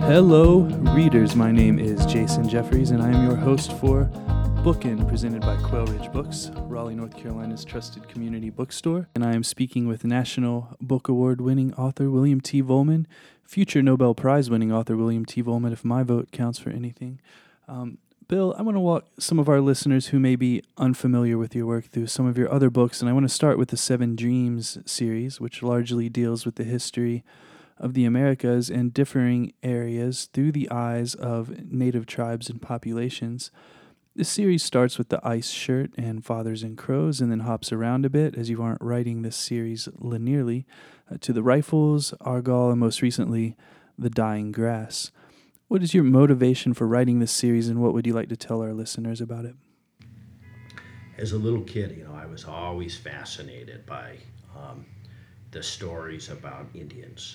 Hello, readers. My name is Jason Jeffries, and I am your host for Bookin', presented by Quail Ridge Books, Raleigh, North Carolina's trusted community bookstore. And I am speaking with National Book Award-winning author William T. Vollmann, future Nobel Prize-winning author William T. Vollmann, if my vote counts for anything. Bill, I want to walk some of our listeners who may be unfamiliar with your work through some of your other books, and I want to start with the Seven Dreams series, which largely deals with the history of the Americas and differing areas through the eyes of native tribes and populations. This series starts with the Ice Shirt and Fathers and Crows and then hops around a bit, as you aren't writing this series linearly, to the Rifles, Argall, and most recently, the Dying Grass. What is your motivation for writing this series, and what would you like to tell our listeners about it? As a little kid, I was always fascinated by the stories about Indians.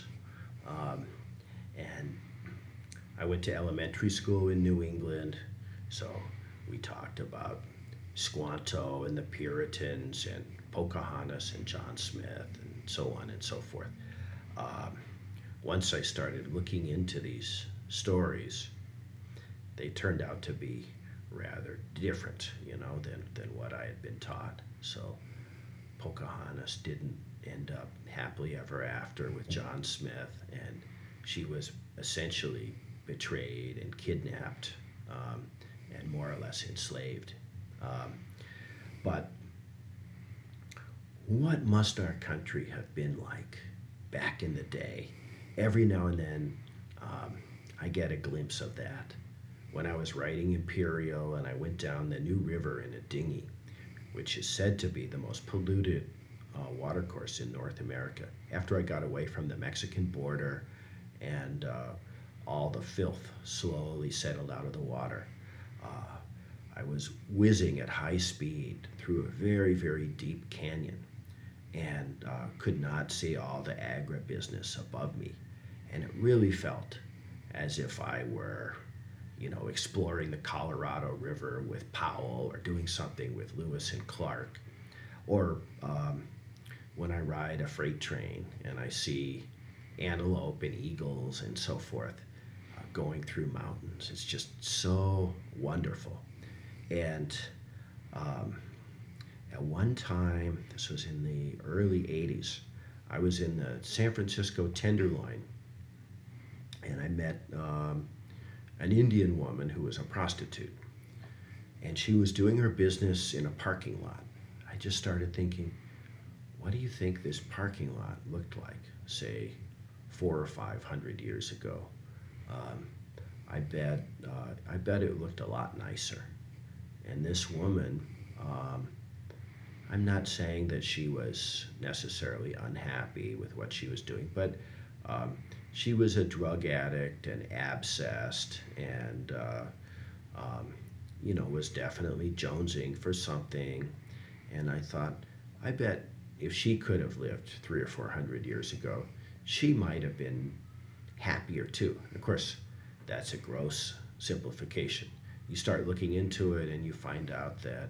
And I went to elementary school in New England, so we talked about Squanto and the Puritans and Pocahontas and John Smith and so on and so forth. Once I started looking into these stories, they turned out to be rather different, than what I had been taught. So Pocahontas didn't end up happily ever after with John Smith, and she was essentially betrayed and kidnapped and more or less enslaved. But what must our country have been like back in the day? Every now and then I get a glimpse of that. When I was writing Imperial and I went down the New River in a dinghy, which is said to be the most polluted watercourse in North America, after I got away from the Mexican border and all the filth slowly settled out of the water, I was whizzing at high speed through a very, very deep canyon and could not see all the agribusiness above me. And it really felt as if I were exploring the Colorado River with Powell or doing something with Lewis and Clark. Or when I ride a freight train and I see antelope and eagles and so forth going through mountains. It's just so wonderful. And at one time, this was in the early 80s, I was in the San Francisco Tenderloin, and I met an Indian woman who was a prostitute, and she was doing her business in a parking lot. I just started thinking, what do you think this parking lot looked like, say, 400 or 500 years ago? I bet it looked a lot nicer. And this woman, I'm not saying that she was necessarily unhappy with what she was doing, but she was a drug addict and abscessed and, was definitely jonesing for something. And I thought, I bet if she could have lived 300 or 400 years ago, she might have been happier too. Of course, that's a gross simplification. You start looking into it and you find out that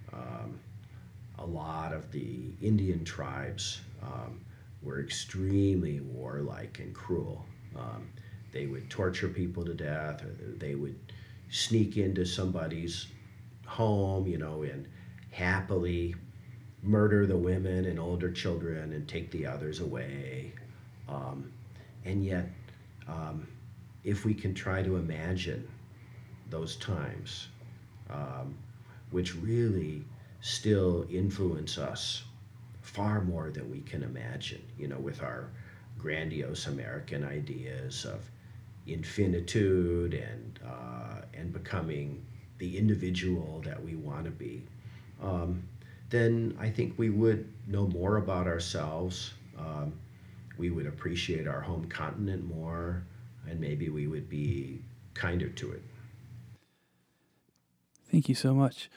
a lot of the Indian tribes were extremely warlike and cruel. They would torture people to death, or they would sneak into somebody's home, and happily murder the women and older children and take the others away. And yet, if we can try to imagine those times, which really still influence us far more than we can imagine, with our grandiose American ideas of infinitude and becoming the individual that we want to be, then I think we would know more about ourselves. We would appreciate our home continent more, and maybe we would be kinder to it. Thank you so much.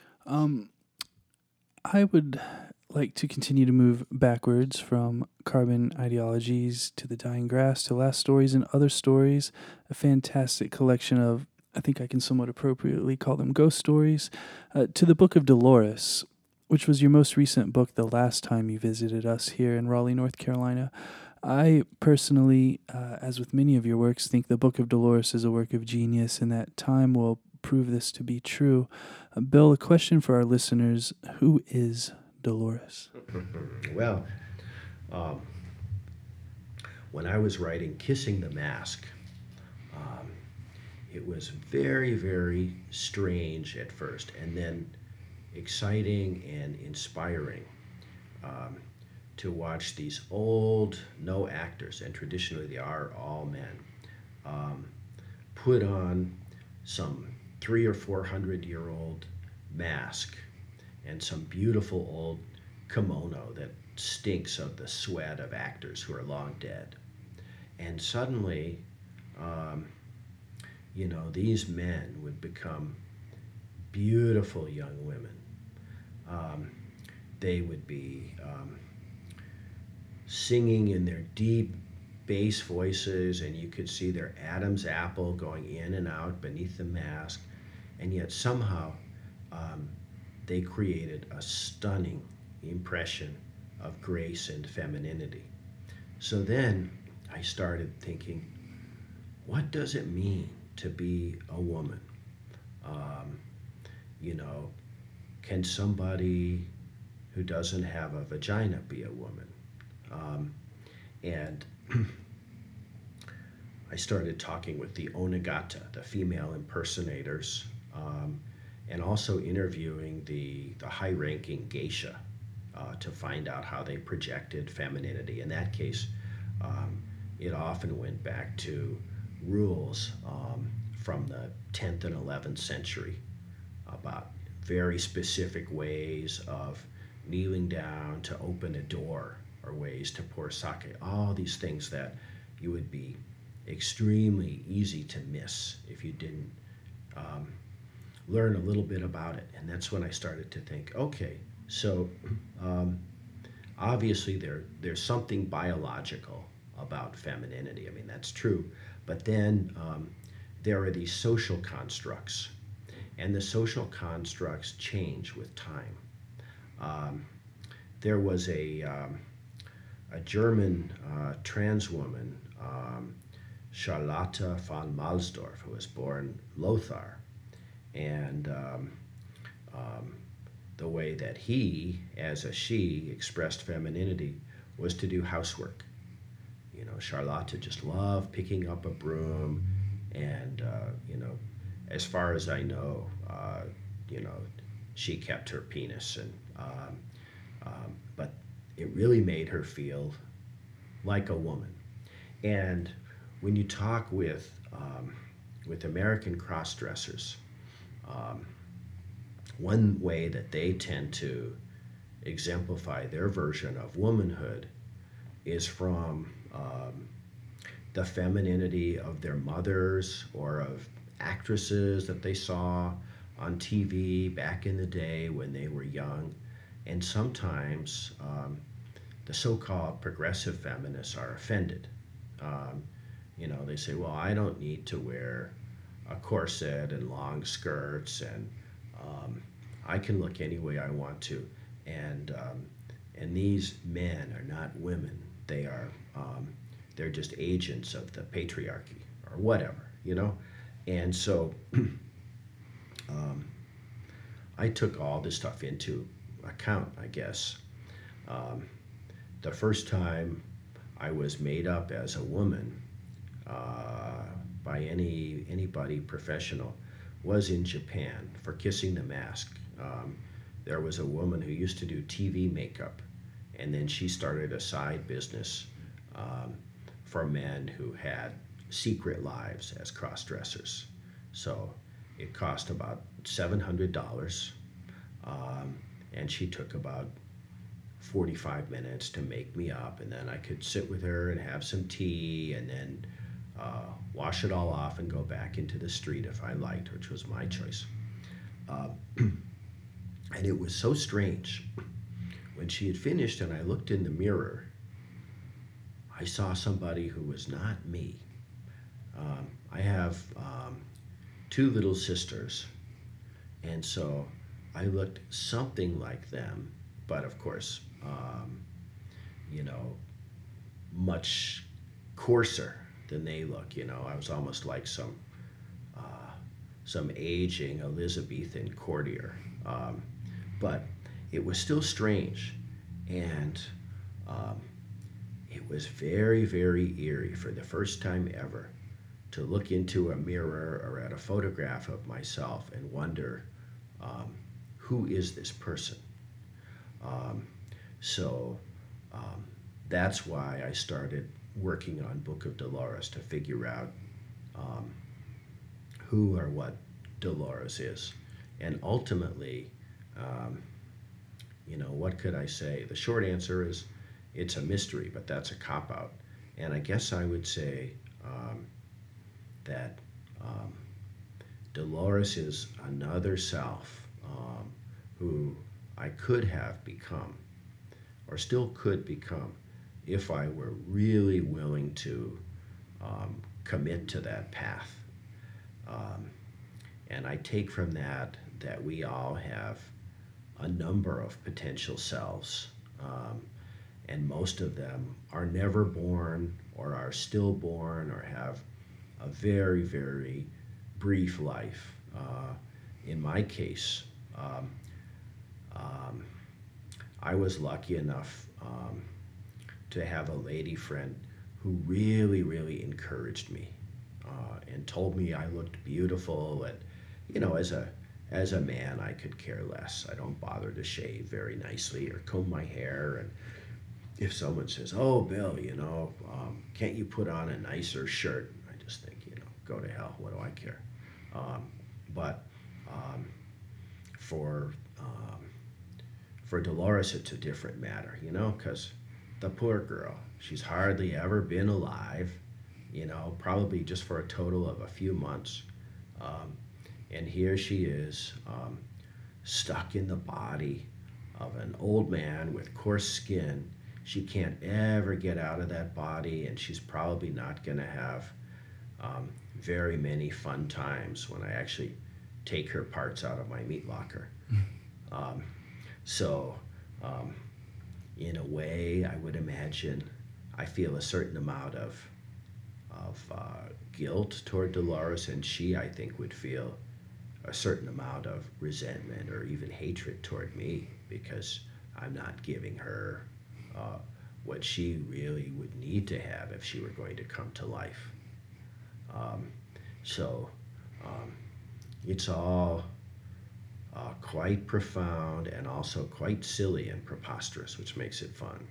I would like to continue to move backwards from carbon ideologies to the Dying Grass to Last Stories and Other Stories, a fantastic collection of, I think I can somewhat appropriately call them ghost stories, to the Book of Dolores, which was your most recent book the last time you visited us here in Raleigh, North Carolina. I personally, as with many of your works, think the Book of Dolores is a work of genius and that time will prove this to be true. Bill, a question for our listeners. Who is Dolores? Well, um, when I was writing Kissing the Mask, um, it was very, very strange at first, and then exciting and inspiring um, to watch these old, no actors, and traditionally they are all men, um, put on some 300 or 400 year old mask and some beautiful old kimono that stinks of the sweat of actors who are long dead. And suddenly, um, these men would become beautiful young women. Um, they would be singing in their deep bass voices, and you could see their Adam's apple going in and out beneath the mask. And yet, somehow, um, they created a stunning impression of grace and femininity. So then I started thinking, what does it mean to be a woman? Um, you know, can somebody who doesn't have a vagina be a woman? Um, and I started talking with the Onagata, the female impersonators, and also interviewing the high ranking geisha to find out how they projected femininity. In that case, um, it often went back to rules from the 10th and 11th century about very specific ways of kneeling down to open a door or ways to pour sake. All these things that you would be extremely easy to miss if you didn't um, learn a little bit about it. And that's when I started to think, okay, so um, obviously there's something biological about femininity. I mean, that's true. But then there are these social constructs, and the social constructs change with time. Um, there was a German trans woman, Charlotte von Malsdorf, who was born Lothar. And um, the way that he, as a she, expressed femininity was to do housework. Charlotte just loved picking up a broom, and as far as I know, you know, she kept her penis, and but it really made her feel like a woman. And when you talk with American cross dressers, um, one way that they tend to exemplify their version of womanhood is from the femininity of their mothers or of actresses that they saw on TV back in the day when they were young. And sometimes the so called progressive feminists are offended. Um, they say, well, I don't need to wear a corset and long skirts, and I can look any way I want to. And these men are not women. They're just agents of the patriarchy or whatever. And so I took all this stuff into account, I guess. Um, the first time I was made up as a woman by anybody professional was in Japan for Kissing the Mask. There was a woman who used to do TV makeup, and then she started a side business for men who had secret lives as cross-dressers. So it cost about $700, and she took about 45 minutes to make me up, and then I could sit with her and have some tea, and then wash it all off and go back into the street if I liked, which was my choice. And it was so strange. When she had finished and I looked in the mirror, I saw somebody who was not me. I have two little sisters, and so I looked something like them, but of course, you know, much coarser than they look. I was almost like some aging Elizabethan courtier. But it was still strange. And um, it was very, very eerie for the first time ever to look into a mirror or at a photograph of myself and wonder, um, who is this person? Um, so um, that's why I started working on Book of Dolores, to figure out um, who or what Dolores is. And ultimately, um, what could I say? The short answer is it's a mystery, but that's a cop out. And I guess I would say that um, Dolores is another self who I could have become, or still could become, if I were really willing to commit to that path. Um, and I take from that we all have a number of potential selves, and most of them are never born or are stillborn or have a very, very brief life. In my case, um, um, I was lucky enough to have a lady friend who really, really encouraged me and told me I looked beautiful. And as a man, I could care less. I don't bother to shave very nicely or comb my hair. And if someone says, "Oh, Bill, can't you put on a nicer shirt?" I just think, go to hell. What do I care? Um, but um, for um, for Dolores, it's a different matter, because the poor girl, she's hardly ever been alive, probably just for a total of a few months. Um, and here she is, stuck in the body of an old man with coarse skin. She can't ever get out of that body, and she's probably not going to have very many fun times when I actually take her parts out of my meat locker. Um, so, um, in a way, I would imagine I feel a certain amount of guilt toward Dolores, and she, I think, would feel a certain amount of resentment or even hatred toward me because I'm not giving her what she really would need to have if she were going to come to life. Um, so um, it's all quite profound and also quite silly and preposterous, which makes it fun.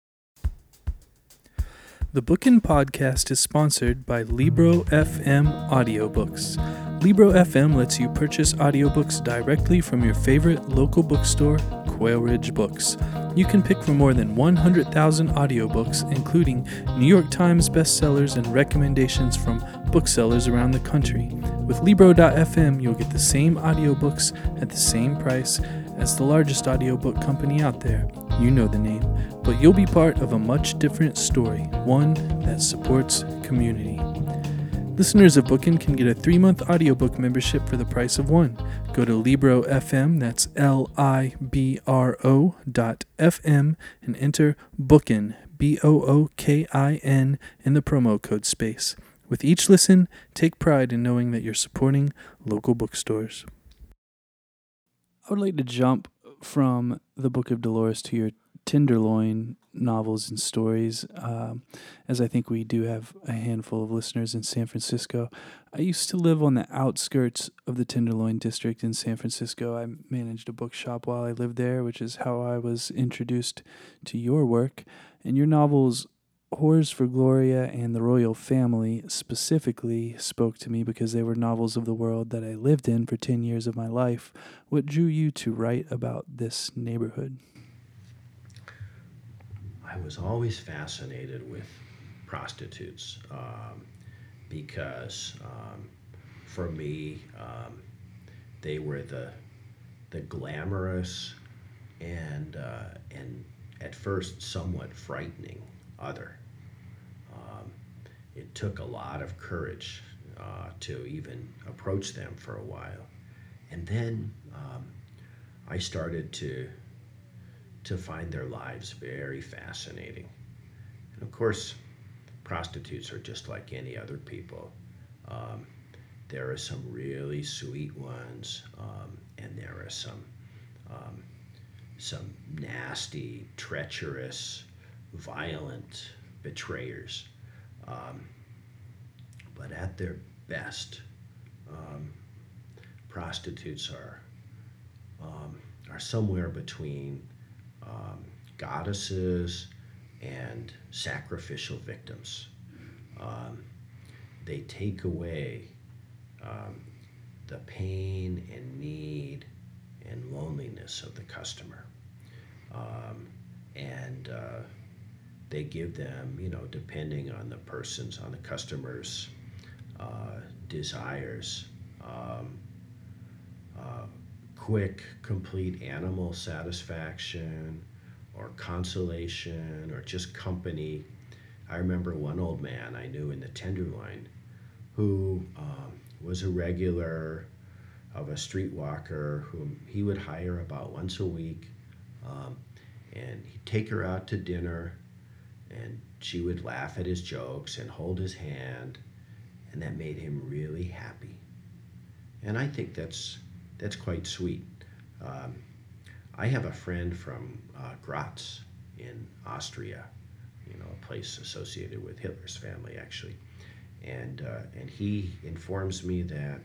The Bookin' Podcast is sponsored by Libro FM Audiobooks. Libro FM lets you purchase audiobooks directly from your favorite local bookstore, Quail Ridge Books. You can pick from more than 100,000 audiobooks, including New York Times bestsellers and recommendations from booksellers around the country. With Libro.fm, you'll get the same audiobooks at the same price as the largest audiobook company out there. You know the name, but you'll be part of a much different story, one that supports community. Listeners of Bookin' can get a 3-month audiobook membership for the price of one. Go to Libro.fm, that's Libro.fm, and enter Bookin', Bookin, in the promo code space. With each listen, take pride in knowing that you're supporting local bookstores. I would like to jump from the Book of Dolores to your Tenderloin novels and stories, as I think we do have a handful of listeners in San Francisco. I used to live on the outskirts of the Tenderloin district in San Francisco. I managed a bookshop while I lived there, which is how I was introduced to your work. And your novels, Whores for Gloria and The Royal Family, specifically spoke to me because they were novels of the world that I lived in for 10 years of my life. What drew you to write about this neighborhood? I was always fascinated with prostitutes because for me, they were the glamorous and at first somewhat frightening other. It took a lot of courage to even approach them for a while. And then I started to find their lives very fascinating. And of course, prostitutes are just like any other people. Um, there are some really sweet ones, and there are um, some nasty, treacherous, violent betrayers. Um, but at their best, um, prostitutes are somewhere between um, goddesses and sacrificial victims. Um, they take away um, the pain and need and loneliness of the customer. Um, and they give them, depending on on the customer's desires, um, uh, quick, complete animal satisfaction or consolation or just company. I remember one old man I knew in the Tenderloin who was a regular of a streetwalker whom he would hire about once a week. Um, and he'd take her out to dinner, and she would laugh at his jokes and hold his hand, and that made him really happy. And I think that's quite sweet. Um, I have a friend from Graz in Austria, a place associated with Hitler's family, actually. And he informs me that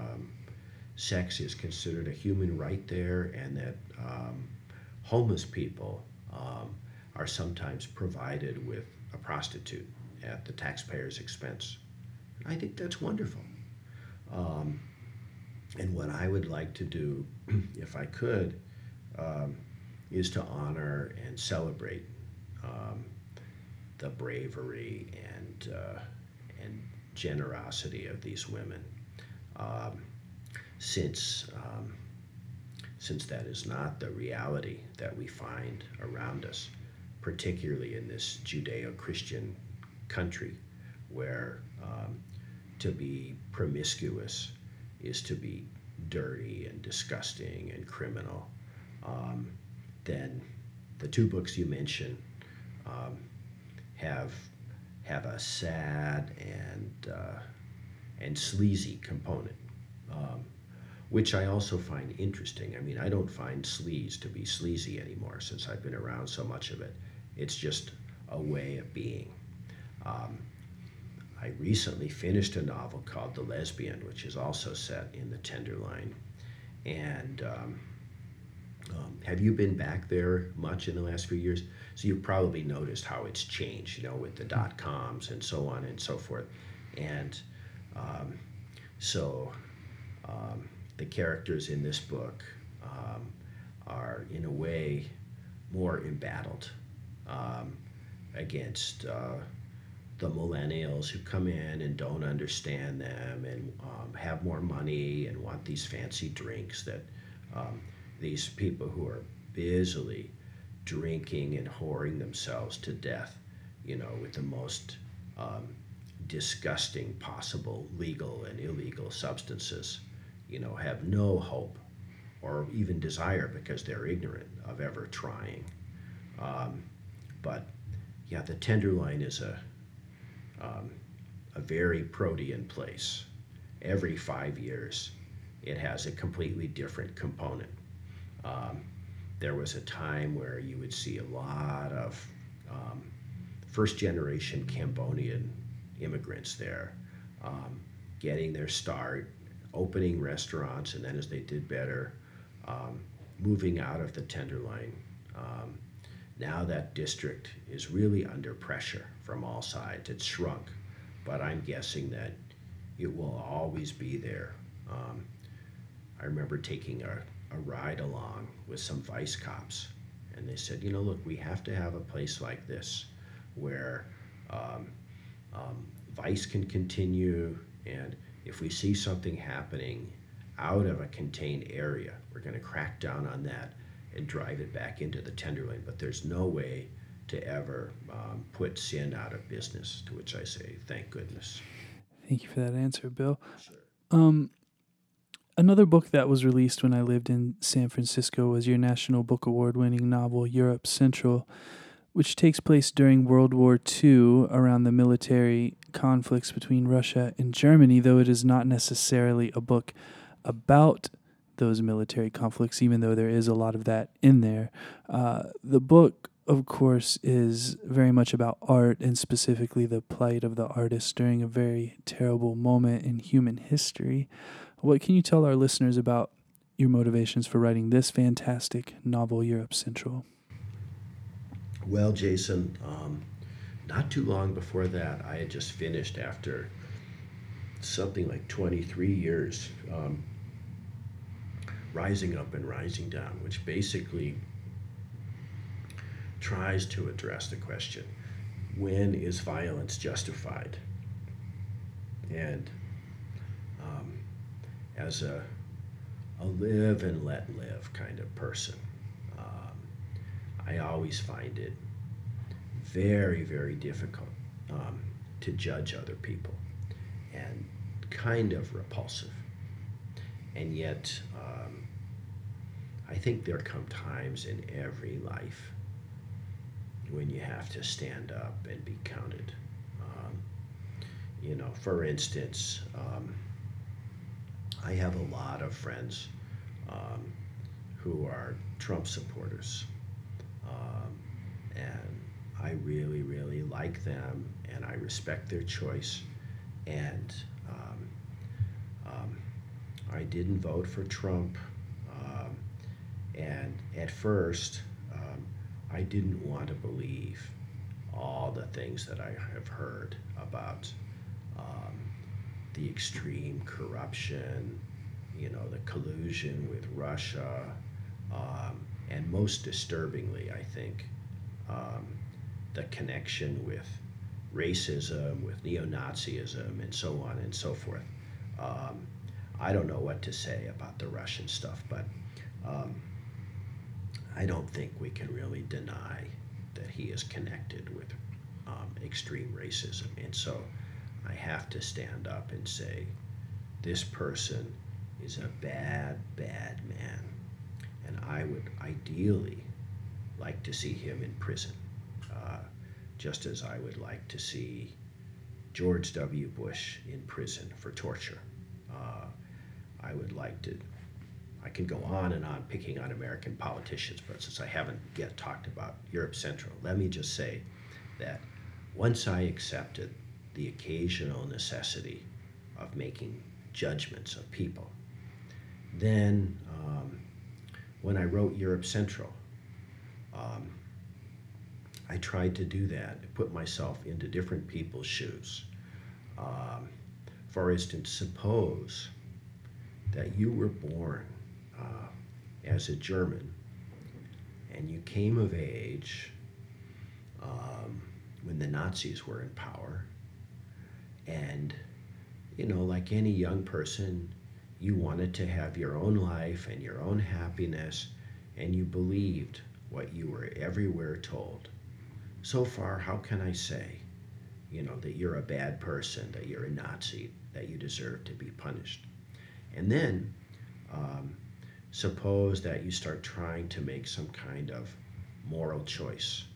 sex is considered a human right there, and that homeless people are sometimes provided with a prostitute at the taxpayer's expense. I think that's wonderful. Um, and what I would like to do, if I could, um, is to honor and celebrate um, the bravery and generosity of these women. Um, since since that is not the reality that we find around us, particularly in this Judeo-Christian country, where to be promiscuous is to be dirty and disgusting and criminal, um, then the two books you mentioned um, have have a sad and sleazy component, um, which I also find interesting. I mean, I don't find sleaze to be sleazy anymore since I've been around so much of it. It's just a way of being. Um, I recently finished a novel called The Lesbian, which is also set in the Tenderloin. And have you been back there much in the last few years? So you've probably noticed how it's changed, with the .coms and so on and so forth. And um, so the characters in this book are, in a way, more embattled against the millennials who come in and don't understand them and have more money and want these fancy drinks that these people who are busily drinking and whoring themselves to death, with the most disgusting possible legal and illegal substances, have no hope or even desire because they're ignorant of ever trying. But yeah, the Tenderloin is a very protean place. Every 5 years, it has a completely different component. Um, there was a time where you would see a lot of first generation Cambodian immigrants there, getting their start, opening restaurants, and then as they did better, moving out of the Tenderloin. Now that district is really under pressure from all sides. It's shrunk, but I'm guessing that it will always be there. I remember taking a ride along with some vice cops, and they said, look, we have to have a place like this where um, vice can continue, and if we see something happening out of a contained area, we're going to crack down on that and drive it back into the Tenderloin. But there's no way to ever put sin out of business, to which I say, thank goodness. Thank you for that answer, Bill. Sure. Another book that was released when I lived in San Francisco was your National Book Award winning novel, Europe Central. which takes place during World War II around the military conflicts between Russia and Germany, though it is not necessarily a book about those military conflicts, even though there is a lot of that in there. The book, of course, is very much about art and specifically the plight of the artist during a very terrible moment in human history. What can you tell our listeners about your motivations for writing this fantastic novel, Europe Central? Well, Jason, not too long before that, I had just finished after something like 23 years, Rising Up and Rising Down, which basically tries to address the question, when is violence justified? And as a live and let live kind of person, I always find it very, very difficult to judge other people and kind of repulsive. And yet, I think there come times in every life when you have to stand up and be counted. For instance, I have a lot of friends who are Trump supporters. And I really, really like them, and I respect their choice. And I didn't vote for Trump. And at first, I didn't want to believe all the things that I have heard about the extreme corruption, the collusion with Russia, and most disturbingly, I think, the connection with racism, with neo-Nazism, and so on and so forth. I don't know what to say about the Russian stuff, but I don't think we can really deny that he is connected with extreme racism. And so I have to stand up and say, this person is a bad, bad man. And I would ideally like to see him in prison, just as I would like to see George W. Bush in prison for torture. I would like to, I can go on and on picking on American politicians, but since I haven't yet talked about Europe Central, let me just say that once I accepted the occasional necessity of making judgments of people, then when I wrote Europe Central, I tried to do that, put myself into different people's shoes. For instance, suppose that you were born as a German and you came of age when the Nazis were in power, and like any young person, you wanted to have your own life and your own happiness, and you believed what you were everywhere told. So far, how can I say, that you're a bad person, that you're a Nazi, that you deserve to be punished? And then, suppose that you start trying to make some kind of moral choice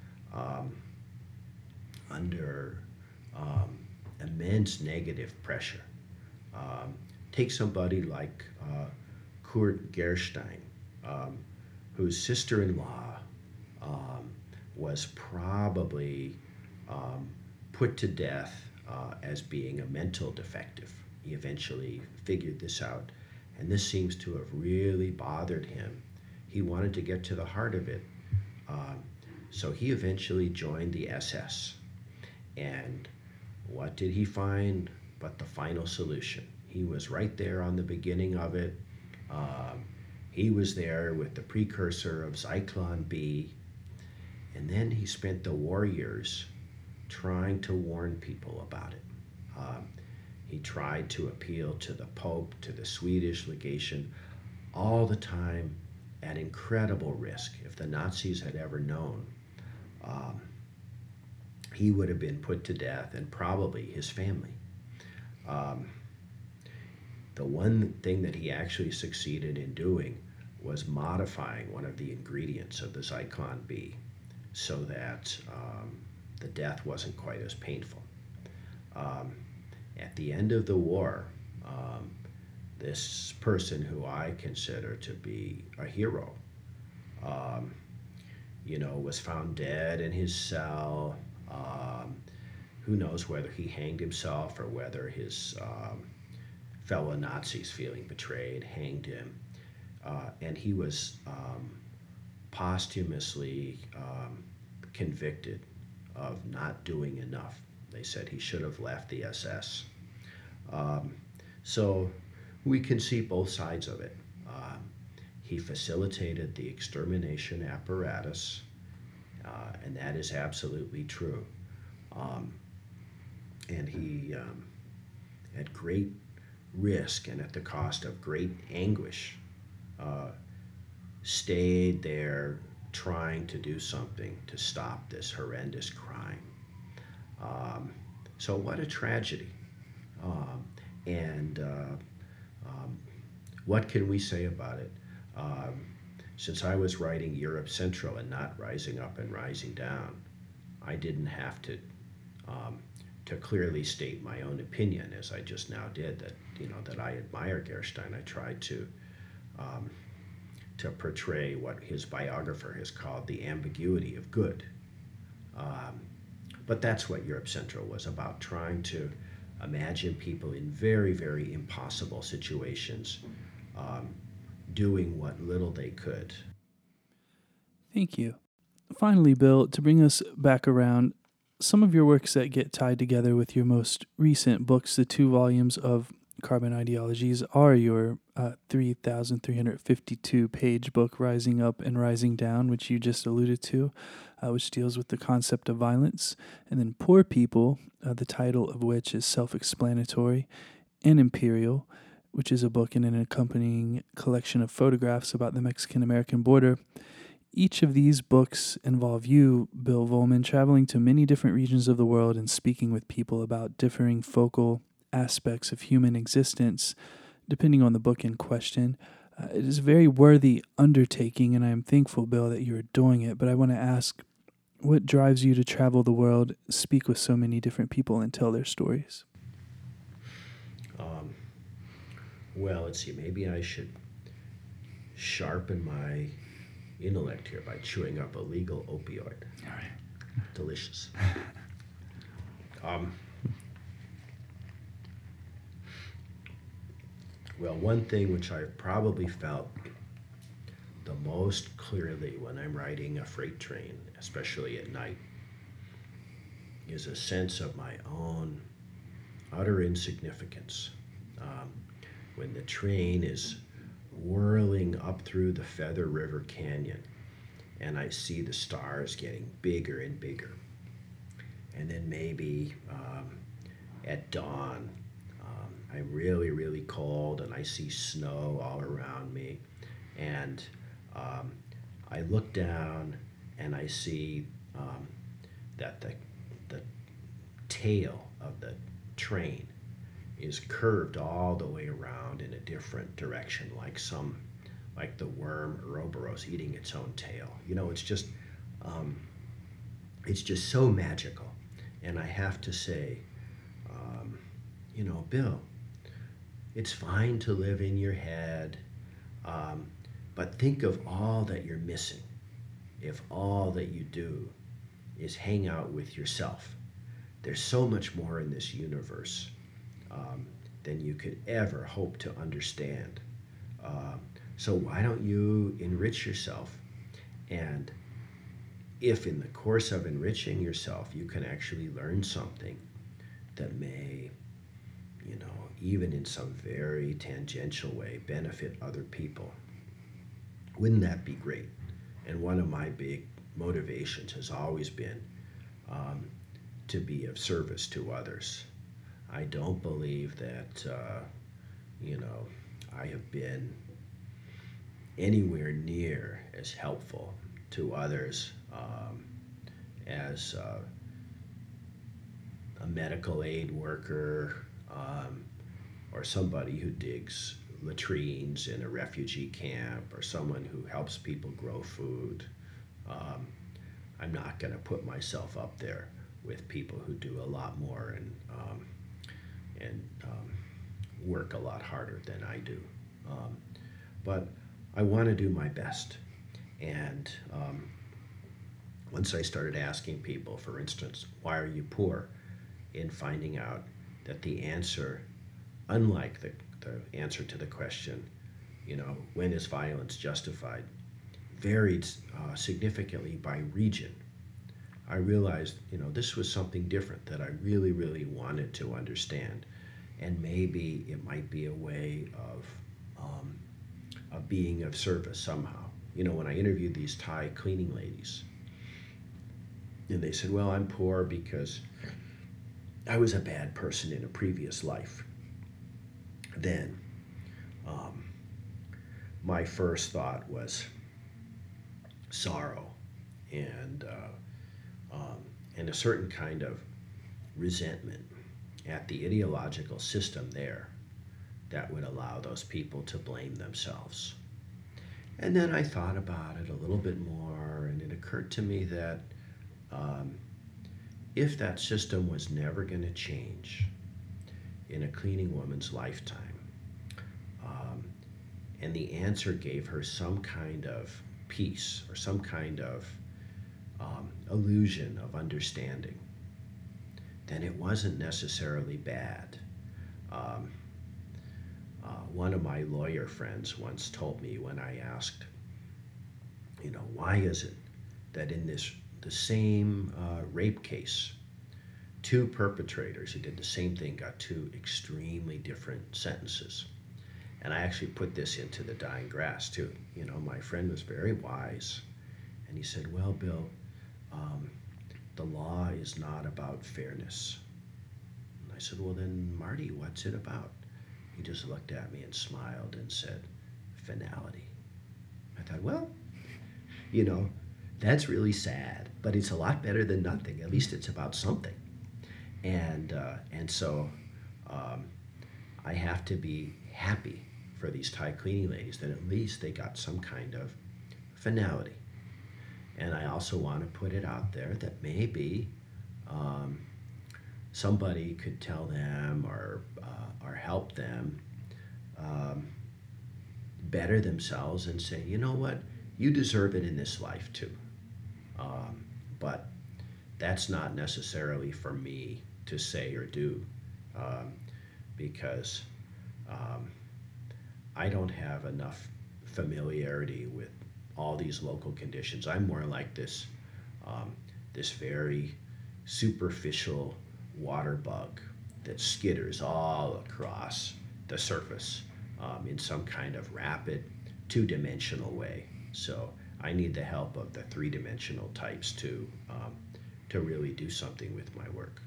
under immense negative pressure. Take somebody like Kurt Gerstein, whose sister-in-law was probably put to death as being a mental defective. He eventually figured this out, and this seems to have really bothered him. He wanted to get to the heart of it, so he eventually joined the SS. And what did he find but the final solution? He was right there on the beginning of it. He was there with the precursor of Zyklon B, and then he spent the war years trying to warn people about it. He tried to appeal to the Pope, to the Swedish legation, all the time at incredible risk. If the Nazis had ever known, he would have been put to death, and probably his family. The one thing that he actually succeeded in doing was modifying one of the ingredients of the Zyklon B so that the death wasn't quite as painful. Um, at the end of the war, this person who I consider to be a hero, um, was found dead in his cell. Who knows whether he hanged himself or whether his fellow Nazis, feeling betrayed, hanged him. And he was posthumously convicted of not doing enough. They said he should have left the SS. So we can see both sides of it. He facilitated the extermination apparatus, and that is absolutely true. And he, at great risk and at the cost of great anguish, stayed there trying to do something to stop this horrendous crime. So what a tragedy. And what can we say about it? Since I was writing Europe Central and not Rising Up and Rising Down, I didn't have to clearly state my own opinion, as I just now did, that I admire Gerstein. I tried to portray what his biographer has called the ambiguity of good. But that's what Europe Central was about, trying to imagine people in very, very impossible situations doing what little they could. Thank you. Finally, Bill, to bring us back around, some of your works that get tied together with your most recent books, the 2 volumes of Carbon Ideologies, are your 3,352-page book, Rising Up and Rising Down, which you just alluded to, which deals with the concept of violence, and then Poor People, the title of which is self-explanatory, and Imperial, which is a book and an accompanying collection of photographs about the Mexican-American border. Each of these books involve you, Bill Vollman, traveling to many different regions of the world and speaking with people about differing focal aspects of human existence, depending on the book in question. It is a very worthy undertaking, and I am thankful, Bill, that you are doing it. But I want to ask, what drives you to travel the world, speak with so many different people, and tell their stories? Well, let's see, maybe I should sharpen my intellect here by chewing up a legal opioid. All right. Delicious. Well, one thing which I probably felt the most clearly when I'm riding a freight train, especially at night, is a sense of my own utter insignificance. When the train is whirling up through the Feather River Canyon and I see the stars getting bigger and bigger. And then maybe at dawn, I'm really, really cold and I see snow all around me. And I look down and I see that the tail of the train is curved all the way around in a different direction, like the worm Ouroboros eating its own tail. It's just so magical. And I have to say, Bill, it's fine to live in your head, but think of all that you're missing if all that you do is hang out with yourself. There's so much more in this universe than you could ever hope to understand. So why don't you enrich yourself? And if in the course of enriching yourself, you can actually learn something that may, even in some very tangential way, benefit other people, wouldn't that be great? And one of my big motivations has always been to be of service to others. I don't believe that, I have been anywhere near as helpful to others as a medical aid worker or somebody who digs latrines in a refugee camp or someone who helps people grow food. I'm not going to put myself up there with people who do a lot more and work a lot harder than I do. Um, but I want to do my best. And once I started asking people, for instance, why are you poor? In finding out that the answer, unlike the answer to the question, when is violence justified, varied significantly by region, I realized, this was something different that I really, really wanted to understand. And maybe it might be a way of being of service somehow. When I interviewed these Thai cleaning ladies, and they said, well, I'm poor because I was a bad person in a previous life. Then um, my first thought was sorrow and and a certain kind of resentment at the ideological system there that would allow those people to blame themselves. And then I thought about it a little bit more, and it occurred to me that um, if that system was never going to change in a cleaning woman's lifetime, um, and the answer gave her some kind of peace or some kind of illusion of understanding, then it wasn't necessarily bad. Um, One of my lawyer friends once told me when I asked, why is it that in the same rape case, two perpetrators who did the same thing got two extremely different sentences? And I actually put this into The Dying Grass too. My friend was very wise, and he said, well, Bill, um, the law is not about fairness. And I said, well, then, Marty, what's it about? He just looked at me and smiled and said, finality. I thought, well, you know, that's really sad, but it's a lot better than nothing. At least it's about something. And so um, I have to be happy for these Thai cleaning ladies that at least they got some kind of finality. And I also want to put it out there that maybe um, somebody could tell them or help them um, better themselves and say, you know what, you deserve it in this life too. But that's not necessarily for me to say or do um, because um, I don't have enough familiarity with all these local conditions. I'm more like this very superficial water bug that skitters all across the surface in some kind of rapid two-dimensional way. So I need the help of the three-dimensional types to really do something with my work.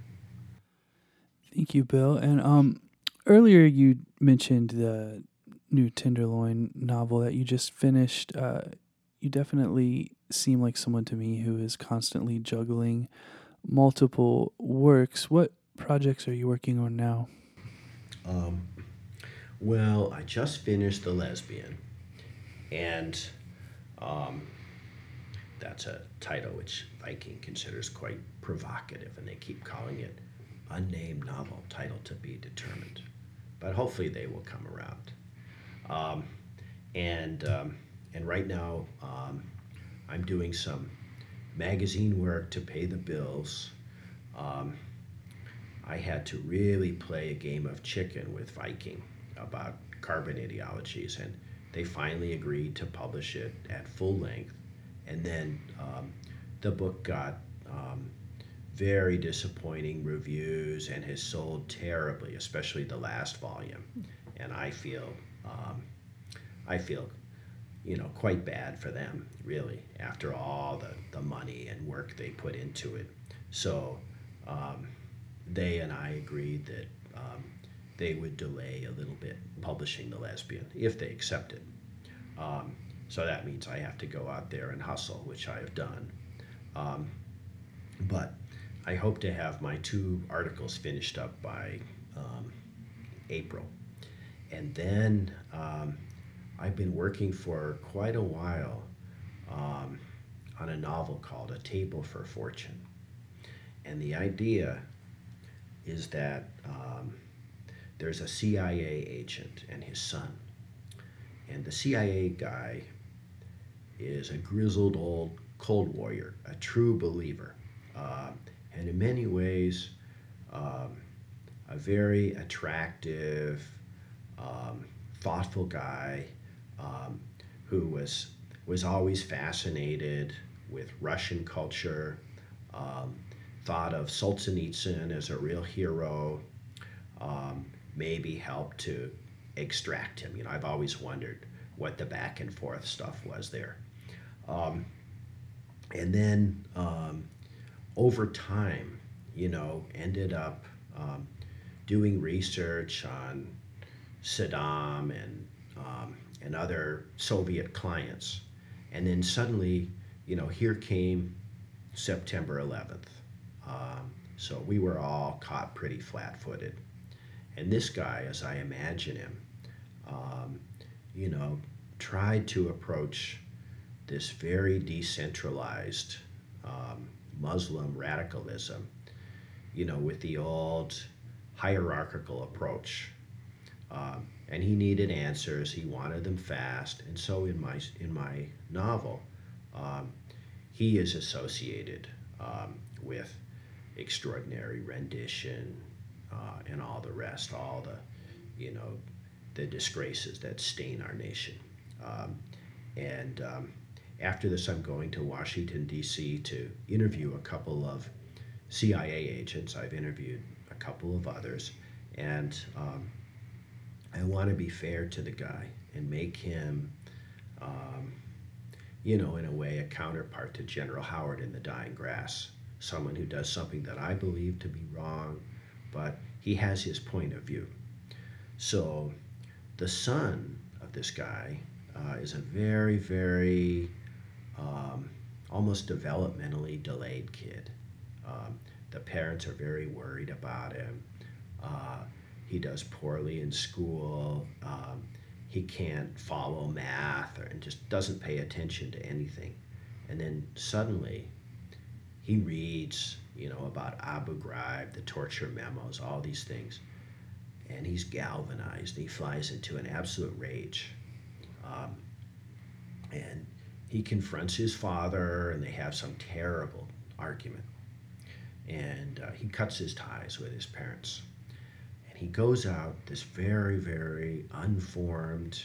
Thank you, Bill. And earlier you mentioned the new Tenderloin novel that you just finished. You definitely seem like someone to me who is constantly juggling multiple works. What projects are you working on now? Um, well, I just finished The Lesbian, and um, that's a title which Viking considers quite provocative, and they keep calling it unnamed novel, title to be determined. But hopefully they will come around. Um, and right now I'm doing some magazine work to pay the bills. Um, I had to really play a game of chicken with Viking about carbon ideologies, and they finally agreed to publish it at full length. And then the book got very disappointing reviews and has sold terribly, especially the last volume. And um, I feel, quite bad for them, really, after all the money and work they put into it. So um, they and I agreed that they would delay a little bit publishing The Lesbian if they accept it. Um, so that means I have to go out there and hustle, which I have done. Um, but I hope to have my 2 articles finished up by April. And then I've been working for quite a while um, on a novel called A Table for Fortune. And the idea is that there's a CIA agent and his son. And the CIA guy is a grizzled old Cold Warrior, a true believer, and in many ways, a very attractive, thoughtful guy who was always fascinated with Russian culture, thought of Solzhenitsyn as a real hero, maybe helped to extract him. I've always wondered what the back and forth stuff was there. And then over time, ended up doing research on Saddam and other Soviet clients. And then suddenly, here came September 11th. So we were all caught pretty flat-footed. And this guy, as I imagine him, tried to approach this very decentralized Muslim radicalism, with the old hierarchical approach. And he needed answers. He wanted them fast. And so in my novel, he is associated with extraordinary rendition and all the rest, all the disgraces that stain our nation. And after this, I'm going to Washington, D.C. to interview a couple of CIA agents. I've interviewed a couple of others. And I want to be fair to the guy and make him, in a way, a counterpart to General Howard in The Dying Grass. Someone who does something that I believe to be wrong, but he has his point of view. So the son of this guy is a very, very almost developmentally delayed kid. The parents are very worried about him. He does poorly in school. He can't follow math and just doesn't pay attention to anything. And then suddenly he reads, about Abu Ghraib, the torture memos, all these things. And he's galvanized. He flies into an absolute rage. And he confronts his father, and they have some terrible argument. And he cuts his ties with his parents. And he goes out, this very, very unformed,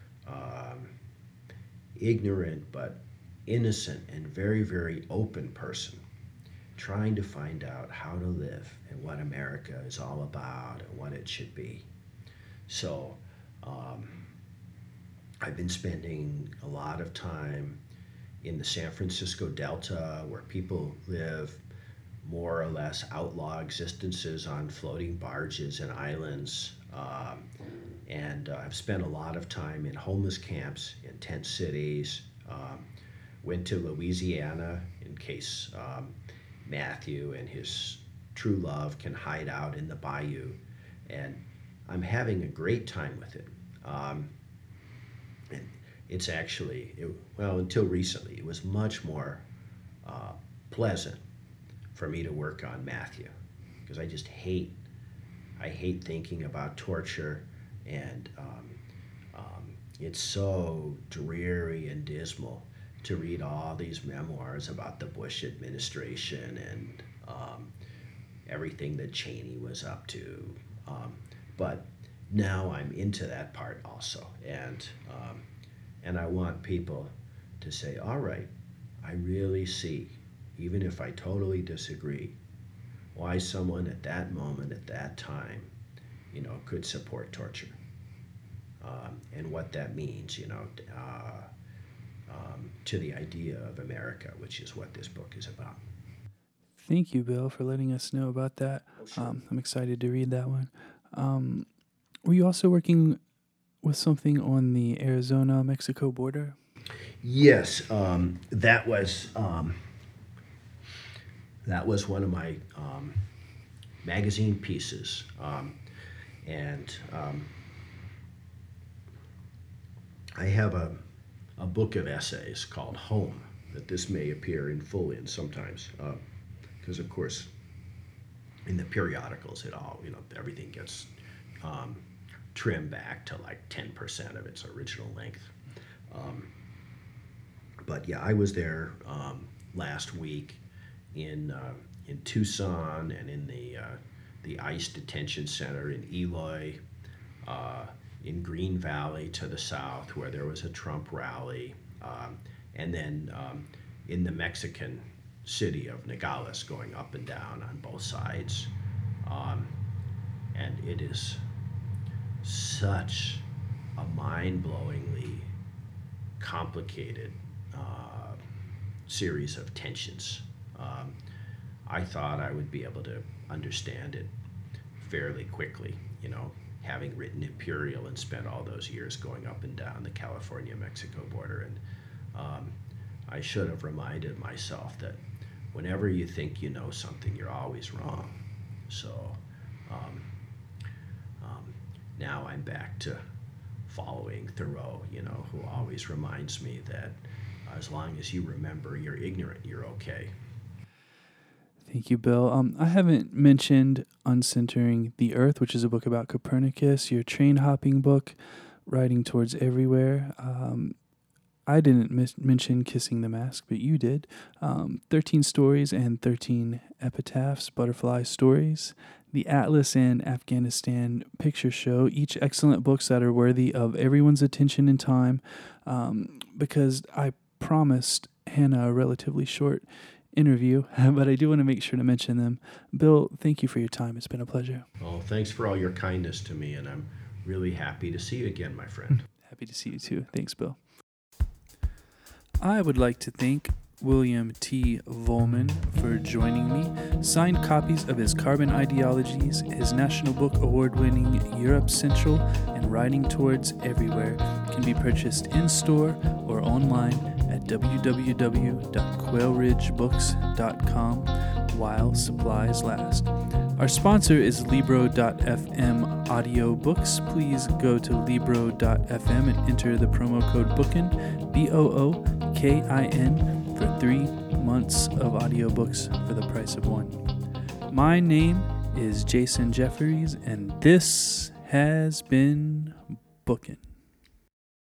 ignorant, but innocent and very, very open person, trying to find out how to live and what America is all about and what it should be. So I've been spending a lot of time in the San Francisco Delta, where people live more or less outlaw existences on floating barges and islands. And I've spent a lot of time in homeless camps in tent cities. Went to Louisiana in case Matthew and his true love can hide out in the bayou. And I'm having a great time with it. And it's actually, until recently, it was much more pleasant for me to work on Matthew, because I hate thinking about torture, and it's so dreary and dismal to read all these memoirs about the Bush administration and everything that Cheney was up to. But now I'm into that part also, and I want people to say, all right, I really see, even if I totally disagree, why someone at that moment, at that time, could support torture, and what that means, to the idea of America, which is what this book is about. Thank you, Bill, for letting us know about that. Oh, sure. I'm excited to read that one. Were you also working with something on the Arizona-Mexico border? Yes, that was one of my magazine pieces, and I have a book of essays called Home, that this may appear in full in sometimes, because of course, in the periodicals, everything gets trimmed back to like 10% of its original length. But yeah, I was there last week in Tucson and in the ICE detention center in Eloy, in Green Valley to the south where there was a Trump rally, and then in the Mexican city of Nogales, going up and down on both sides. And it is such a mind-blowingly complicated series of tensions. I thought I would be able to understand it fairly quickly, having written Imperial and spent all those years going up and down the California-Mexico border. And I should have reminded myself that whenever you think you know something, you're always wrong. So now I'm back to following Thoreau, who always reminds me that as long as you remember you're ignorant, you're okay. Thank you, Bill. I haven't mentioned Uncentering the Earth, which is a book about Copernicus, your train hopping book, Riding Towards Everywhere. I didn't mention Kissing the Mask, but you did. 13 Stories and 13 Epitaphs, Butterfly Stories, The Atlas and Afghanistan Picture Show, each excellent books that are worthy of everyone's attention and time, because I promised Hannah a relatively short interview, but I do want to make sure to mention them. Bill, thank you for your time. It's been a pleasure. Oh, thanks for all your kindness to me, and I'm really happy to see you again, my friend. Happy to see you too. Thanks, Bill. I would like to thank William T. Volman for joining me. Signed copies of his Carbon Ideologies, his National Book Award-winning Europe Central, and Riding Towards Everywhere can be purchased in-store or online at www.quailridgebooks.com while supplies last. Our sponsor is Libro.fm audiobooks. Please go to Libro.fm and enter the promo code BOOKIN, BOOKIN, for 3 months of audiobooks for the price of one. My name is Jason Jeffries, and this has been Bookin'.